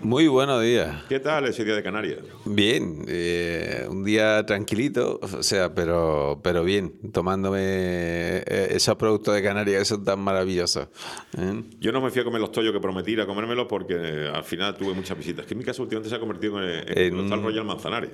Muy buenos días. ¿Qué tal ese día de Canarias? Bien, un día tranquilito, o sea, pero bien, tomándome esos productos de Canarias que son tan maravillosos. ¿Eh? Yo no me fui a comer los tollos que prometí ir a comérmelos porque al final tuve muchas visitas. Que en mi casa últimamente se ha convertido en donde está el En... Royal Manzanares.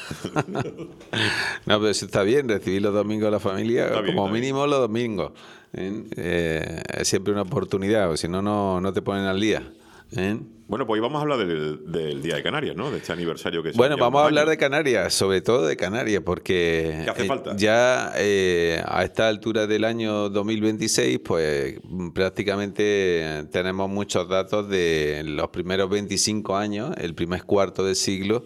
No, pero eso está bien, recibir los domingos a la familia, Está bien, como está bien. mínimo los domingos. ¿Eh? Es siempre una oportunidad, o si no, no te ponen al día. ¿Eh? Bueno, pues hoy vamos a hablar del Día de Canarias, ¿no? De este aniversario que son Bueno, ya vamos unos a hablar años. de Canarias, sobre todo de Canarias, porque ¿Qué hace falta? ya a esta altura del año 2026, pues prácticamente tenemos muchos datos de los primeros 25 años, el primer cuarto de siglo,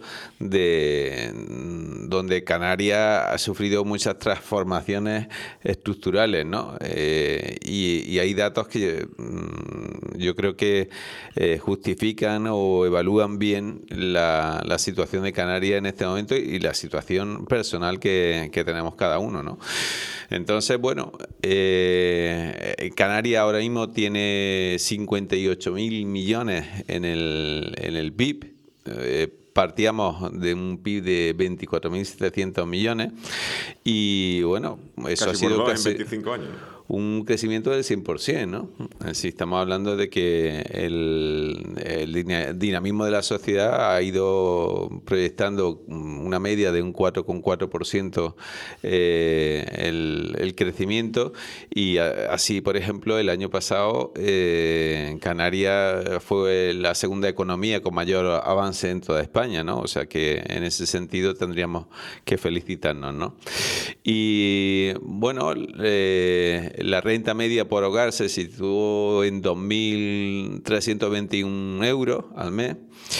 donde Canarias ha sufrido muchas transformaciones estructurales, ¿no? Y hay datos que yo creo que justifican o evalúan bien la situación de Canarias en este momento y la situación personal que tenemos cada uno, ¿no? Entonces, bueno, Canarias ahora mismo tiene 58.000 millones en el PIB. Partíamos de un PIB de 24.700 millones y bueno, eso Casi ha por sido dos en casi 25 años. un crecimiento del 100%, ¿no? Si estamos hablando de que el dinamismo de la sociedad ha ido proyectando una media de un 4,4% el crecimiento y así, por ejemplo, el año pasado Canarias fue la segunda economía con mayor avance en toda España, ¿no? O sea que en ese sentido tendríamos que felicitarnos, ¿no? Y bueno, la renta media por hogar se situó en 2.321 euros al mes.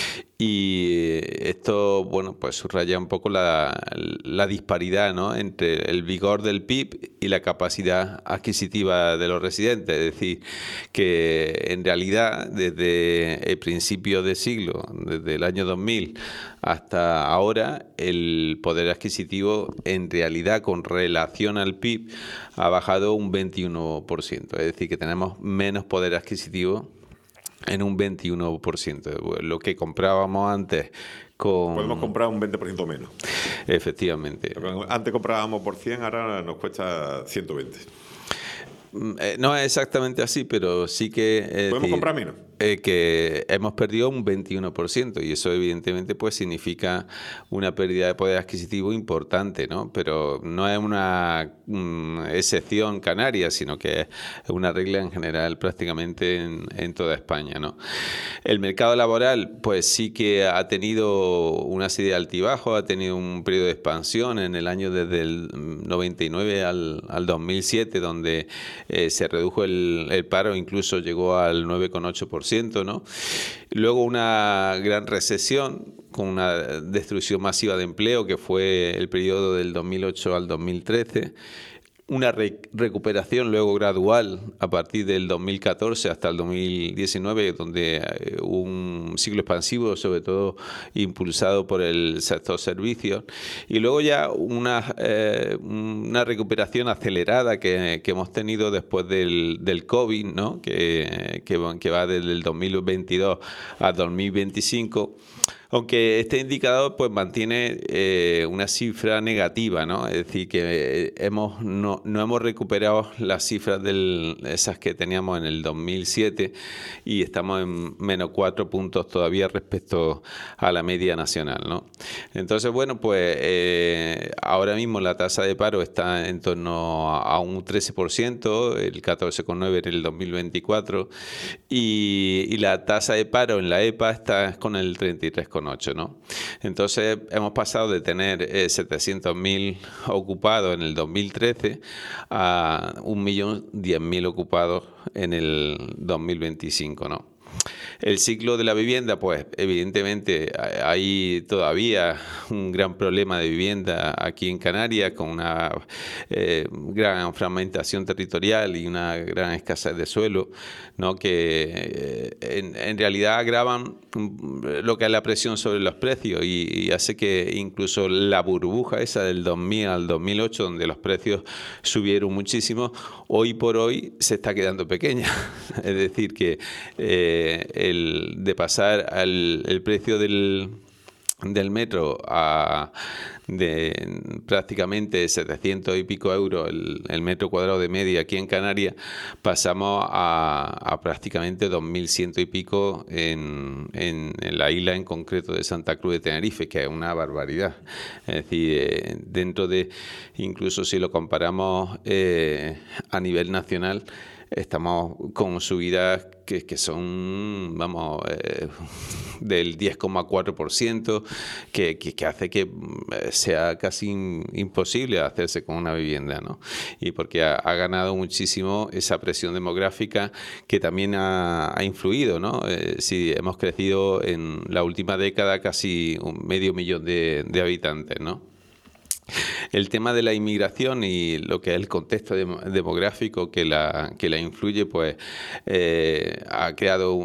Y esto, bueno, pues subraya un poco la disparidad, ¿no?, entre el vigor del PIB y la capacidad adquisitiva de los residentes. Es decir, que en realidad desde el principio de siglo, desde el año 2000 hasta ahora, el poder adquisitivo en realidad con relación al PIB ha bajado un 21%. Es decir, que tenemos menos poder adquisitivo en un 21%. Lo que comprábamos antes Podemos con... comprar un 20% menos. Efectivamente. Antes comprábamos por 100, ahora nos cuesta 120. No es exactamente así, pero sí que... ¿Podemos comprar menos? Que hemos perdido un 21% y eso evidentemente pues significa una pérdida de poder adquisitivo importante, ¿no? Pero no es una excepción canaria, sino que es una regla en general prácticamente en toda España, ¿no? El mercado laboral pues sí que ha tenido una serie de altibajos, ha tenido un periodo de expansión en el año desde el 99 al 2007, donde se redujo el paro, incluso llegó al 9,8%, ¿no? Luego una gran recesión con una destrucción masiva de empleo que fue el periodo del 2008 al 2013. Una recuperación luego gradual a partir del 2014 hasta el 2019, donde hubo un ciclo expansivo, sobre todo impulsado por el sector servicios, y luego ya una recuperación acelerada que hemos tenido después del COVID, ¿no? que va desde el 2022 al 2025. Aunque este indicador pues mantiene una cifra negativa, ¿no? Es decir, que no hemos recuperado las cifras esas que teníamos en el 2007 y estamos en menos 4 puntos todavía respecto a la media nacional, ¿no? Entonces, bueno, pues ahora mismo la tasa de paro está en torno a un 13%, el 14,9% en el 2024, y la tasa de paro en la EPA está con el 33,8%, ¿no? Entonces hemos pasado de tener 700.000 ocupados en el 2013 a 1.010.000 ocupados en el 2025, ¿no? El ciclo de la vivienda, pues evidentemente hay todavía un gran problema de vivienda aquí en Canarias, con una gran fragmentación territorial y una gran escasez de suelo, ¿no? Que en realidad agravan lo que es la presión sobre los precios y hace que incluso la burbuja esa del 2000 al 2008, donde los precios subieron muchísimo, hoy por hoy se está quedando pequeña. Es decir, que de pasar el precio del metro de prácticamente 700 y pico euros el metro cuadrado de media aquí en Canarias, pasamos a prácticamente 2.100 y pico en la isla en concreto de Santa Cruz de Tenerife, que es una barbaridad. Es decir, dentro de, incluso si lo comparamos a nivel nacional, estamos con subidas que son, vamos, del 10,4%, que hace que sea casi imposible hacerse con una vivienda, ¿no? Y porque ha ganado muchísimo esa presión demográfica que también ha influido, ¿no? Si hemos crecido en la última década casi 500.000 de habitantes, ¿no? El tema de la inmigración y lo que es el contexto demográfico que la influye, pues ha creado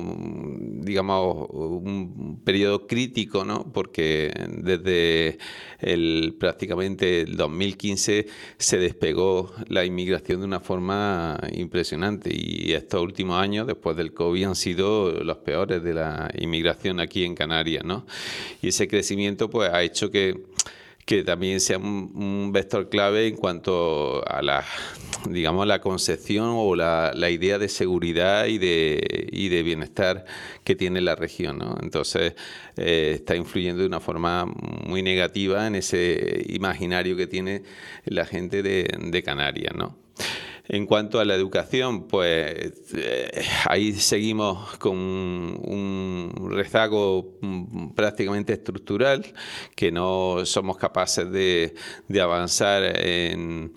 un periodo crítico, ¿no? Porque desde prácticamente el 2015 se despegó la inmigración de una forma impresionante, y estos últimos años, después del COVID, han sido los peores de la inmigración aquí en Canarias, ¿no? Y ese crecimiento pues ha hecho que también sea un vector clave en cuanto a la concepción o la idea de seguridad y de bienestar que tiene la región, ¿no? Entonces está influyendo de una forma muy negativa en ese imaginario que tiene la gente de Canarias, ¿no? En cuanto a la educación, pues ahí seguimos con un rezago prácticamente estructural, que no somos capaces de avanzar en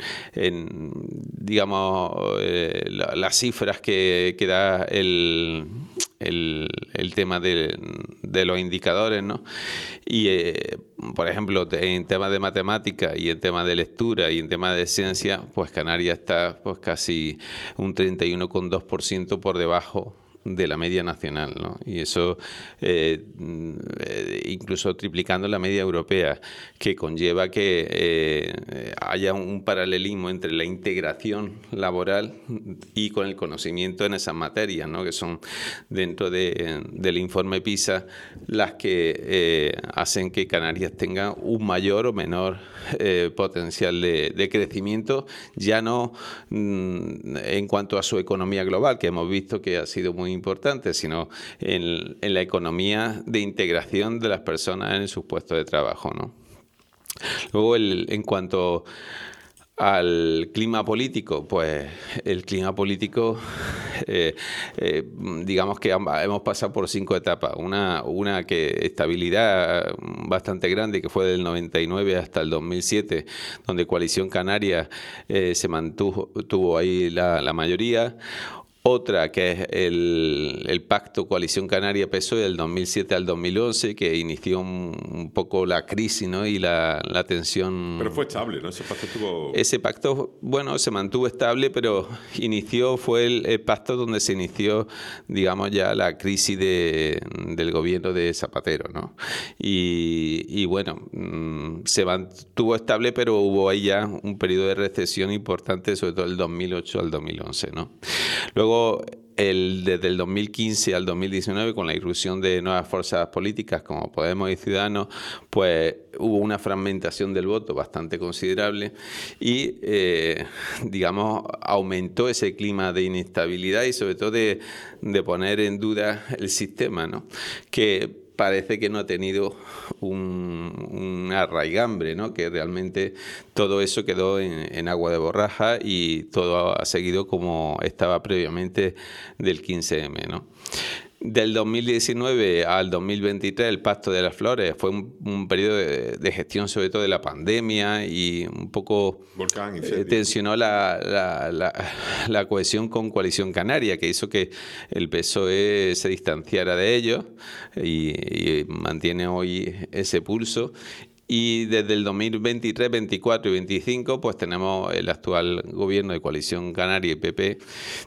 las cifras que da el tema de los indicadores, ¿no? Y, por ejemplo, en temas de matemáticas y en temas de lectura y en temas de ciencia, pues Canarias está pues casi un 31,2% por debajo de la media nacional, ¿no? Y eso incluso triplicando la media europea, que conlleva que haya un paralelismo entre la integración laboral y con el conocimiento en esas materias, ¿no? Que son dentro del informe PISA las que hacen que Canarias tenga un mayor o menor potencial de crecimiento, ya no en cuanto a su economía global, que hemos visto que ha sido muy importante, sino en la economía de integración de las personas en sus puestos de trabajo, ¿no? Luego, en cuanto al clima político, pues el clima político, digamos que hemos pasado por 5 etapas. Una que estabilidad bastante grande, que fue del 99 hasta el 2007, donde Coalición Canaria se tuvo ahí la mayoría. Otra que es el pacto Coalición Canaria-PSOE del 2007 al 2011, que inició un poco la crisis, ¿no? Y la tensión. Pero fue estable, ¿no? Ese pacto, bueno, se mantuvo estable, pero fue el pacto donde se inició, digamos, ya la crisis del gobierno de Zapatero, ¿no? Y bueno, se mantuvo estable, pero hubo ahí ya un periodo de recesión importante, sobre todo del 2008 al 2011, ¿no? Luego, desde el 2015 al 2019, con la irrupción de nuevas fuerzas políticas como Podemos y Ciudadanos, pues hubo una fragmentación del voto bastante considerable y, digamos, aumentó ese clima de inestabilidad y sobre todo de poner en duda el sistema, ¿no? Que parece que no ha tenido una raigambre, ¿no? Que realmente todo eso quedó en agua de borraja y todo ha seguido como estaba previamente del 15M, ¿no? Del 2019 al 2023, el Pacto de las Flores fue un periodo de gestión, sobre todo de la pandemia, y un poco tensionó la cohesión con Coalición Canaria, que hizo que el PSOE se distanciara de ellos y mantiene hoy ese pulso. Y desde el 2023, 24 y 25, pues tenemos el actual gobierno de Coalición Canaria y PP,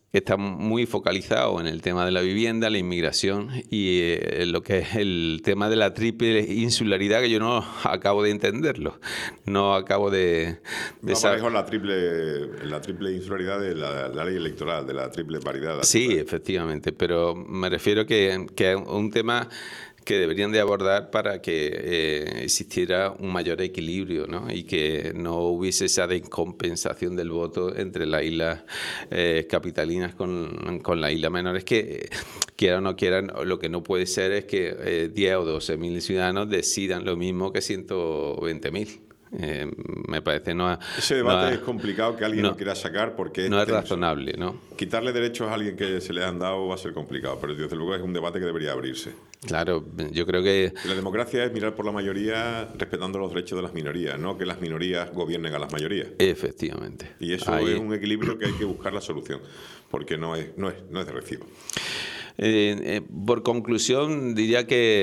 está muy focalizado en el tema de la vivienda, la inmigración y lo que es el tema de la triple insularidad, que yo no acabo de entenderlo. No acabo de saber. La triple insularidad de la ley electoral, de la triple paridad. Sí, efectivamente, pero me refiero que es un tema que deberían de abordar para que existiera un mayor equilibrio, ¿no? Y que no hubiese esa descompensación del voto entre las islas capitalinas con las islas menores, que quieran o no quieran, lo que no puede ser es que 10 o 12 mil ciudadanos decidan lo mismo que 120.000. Me parece ese debate es complicado que alguien lo quiera sacar porque no es razonable, ¿no? Quitarle derechos a alguien que se le han dado va a ser complicado, pero desde luego es un debate que debería abrirse. Claro, yo creo que la democracia es mirar por la mayoría respetando los derechos de las minorías, no que las minorías gobiernen a las mayorías. Efectivamente. Y eso es un equilibrio que hay que buscar la solución, porque no es de recibo. Por conclusión, diría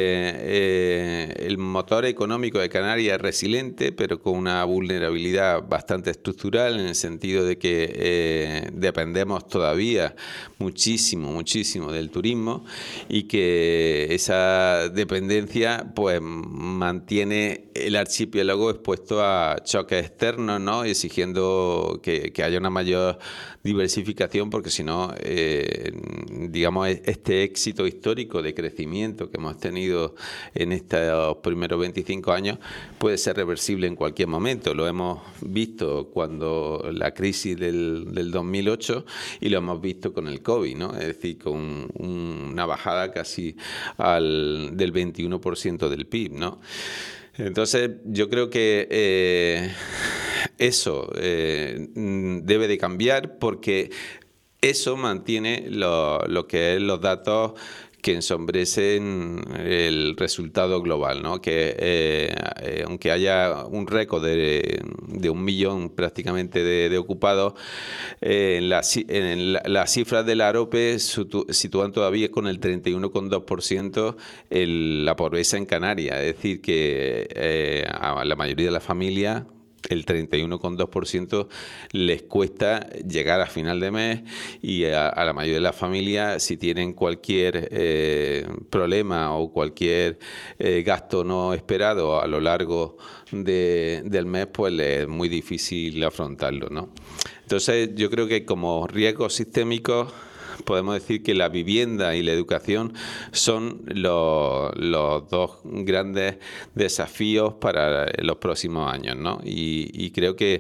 que el motor económico de Canarias es resiliente, pero con una vulnerabilidad bastante estructural, en el sentido de que dependemos todavía muchísimo del turismo, y que esa dependencia pues mantiene el archipiélago expuesto a choques externos, ¿no? Exigiendo que haya una mayor diversificación, porque si no, digamos, este éxito histórico de crecimiento que hemos tenido en estos primeros 25 años puede ser reversible en cualquier momento. Lo hemos visto cuando la crisis del 2008 y lo hemos visto con el COVID, ¿no? Es decir, con una bajada casi del 21% del PIB, ¿no? Entonces, yo creo que eso debe de cambiar, porque eso mantiene lo que es los datos que ensombrecen el resultado global, ¿no? Que aunque haya un récord de 1 millón prácticamente de ocupados, las cifras de la AROPE sitúan todavía con el 31,2% la pobreza en Canarias. Es decir, que a la mayoría de las familias el 31,2% les cuesta llegar a final de mes, y a la mayoría de las familias, si tienen cualquier problema o cualquier gasto no esperado a lo largo del mes, pues les es muy difícil afrontarlo, ¿no? Entonces, yo creo que como riesgos sistémicos podemos decir que la vivienda y la educación son los dos grandes desafíos para los próximos años, ¿no? Y creo que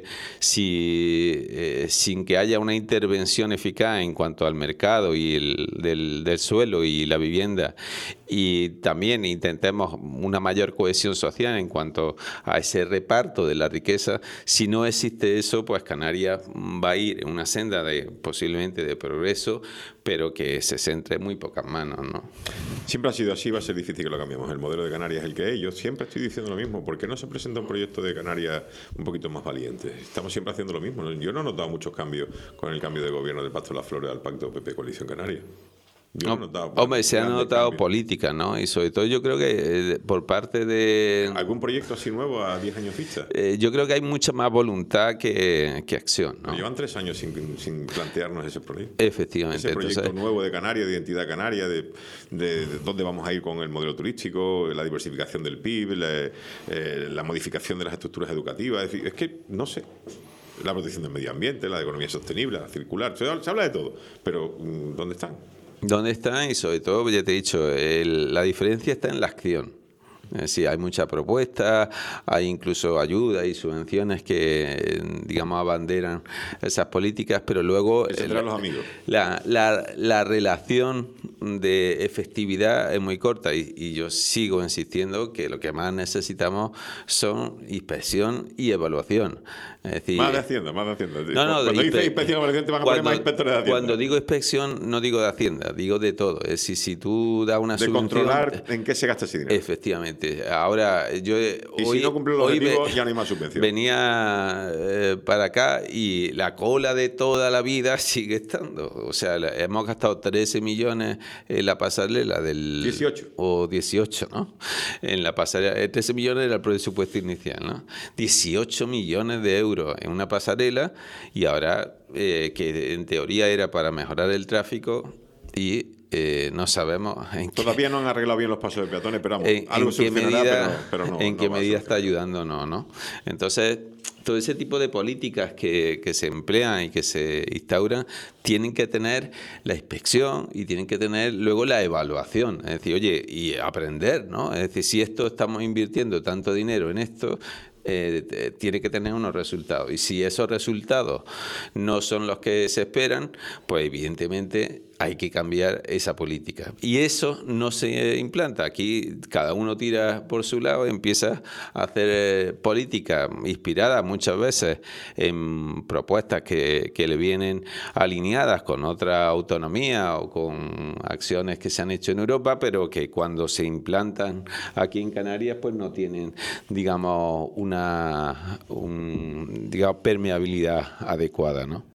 sin que haya una intervención eficaz en cuanto al mercado y del suelo y la vivienda, y también intentemos una mayor cohesión social en cuanto a ese reparto de la riqueza, si no existe eso, pues Canarias va a ir en una senda posiblemente de progreso, pero que se centre en muy pocas manos, ¿no? Siempre ha sido así, va a ser difícil que lo cambiemos. El modelo de Canarias es el que es. Yo siempre estoy diciendo lo mismo. ¿Por qué no se presenta un proyecto de Canarias un poquito más valiente? Estamos siempre haciendo lo mismo. Yo no he notado muchos cambios con el cambio de gobierno del Pacto de las Flores al Pacto PP Coalición Canaria. Hombre, se han notado políticas, ¿no? Y sobre todo yo creo que por parte de... ¿Algún proyecto así nuevo a 10 años vista? Yo creo que hay mucha más voluntad que acción, ¿no? Llevan 3 años sin plantearnos ese proyecto. Efectivamente. Ese proyecto nuevo de Canarias, de identidad canaria, de dónde vamos a ir con el modelo turístico, la diversificación del PIB, la modificación de las estructuras educativas. Es que, no sé... La protección del medio ambiente, la economía sostenible, la circular. Se habla de todo, pero ¿dónde están? ¿Dónde están? Y sobre todo, ya te he dicho, la diferencia está en la acción. Es decir, hay muchas propuestas, hay incluso ayudas y subvenciones que, digamos, abanderan esas políticas, pero luego los amigos. La relación de efectividad es muy corta, y yo sigo insistiendo que lo que más necesitamos son inspección y evaluación. Es decir, más de Hacienda. Cuando dices inspección y evaluación te van a poner más inspectores de Hacienda. Cuando digo inspección no digo de Hacienda, digo de todo. Es decir, si tú das una subvención... De controlar en qué se gasta ese dinero. Efectivamente. Ahora, yo Y si no cumplen los objetivos, ya no hay más subvención. Venía para acá y la cola de toda la vida sigue estando. O sea, hemos gastado 13 millones en la pasarela del... 18. O 18, ¿no? En la pasarela. 13 millones era el presupuesto inicial, ¿no? 18 millones de euros en una pasarela y ahora, que en teoría era para mejorar el tráfico y... no sabemos todavía no han arreglado bien los pasos de peatones, pero vamos, algo en qué medida, pero no, en qué no va a medida está solucionar. ayudando o no. Entonces, todo ese tipo de políticas que se emplean y que se instauran tienen que tener la inspección y tienen que tener luego la evaluación. Es decir, oye, y aprender, ¿no? Es decir, si estamos invirtiendo tanto dinero en esto, tiene que tener unos resultados. Y si esos resultados no son los que se esperan, pues evidentemente hay que cambiar esa política. Y eso no se implanta. Aquí cada uno tira por su lado, empieza a hacer política inspirada muchas veces en propuestas que le vienen alineadas con otra autonomía o con acciones que se han hecho en Europa, pero que cuando se implantan aquí en Canarias, pues no tienen, digamos, digamos, permeabilidad adecuada, ¿no?